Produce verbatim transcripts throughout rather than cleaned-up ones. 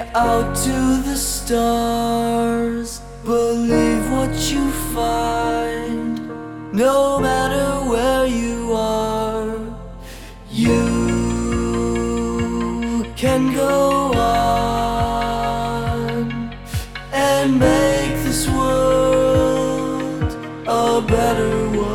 out to the stars. Believe what you find, no matter where you are. You can go on and make this world a better one.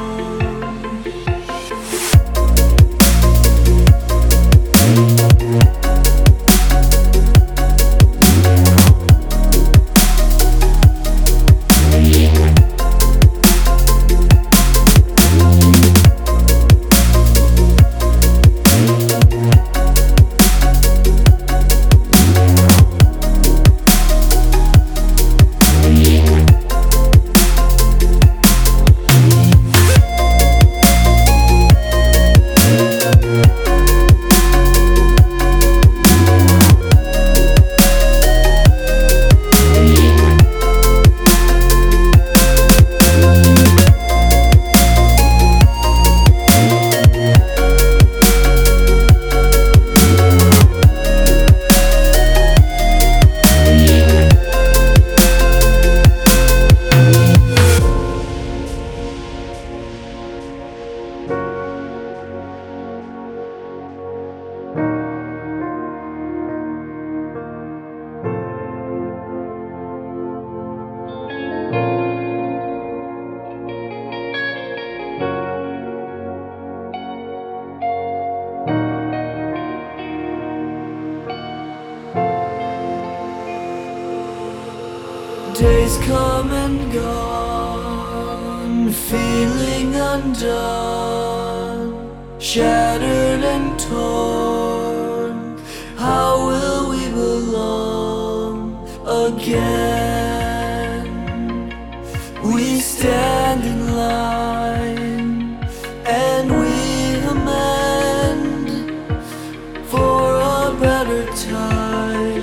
Days come and gone, feeling undone, shattered and torn. How will we belong again? We stand in line and we amend for a better time.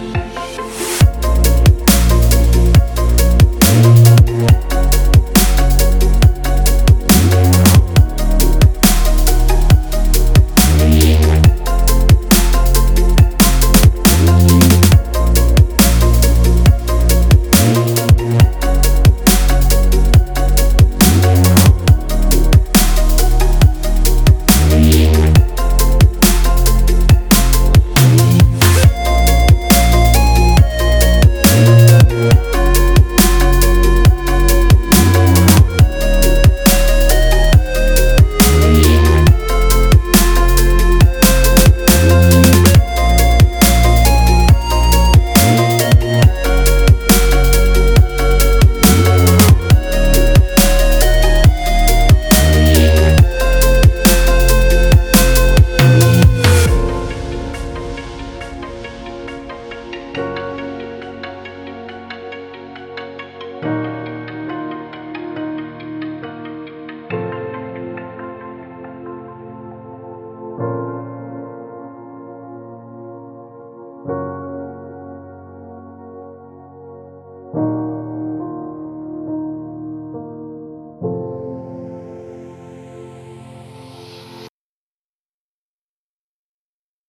You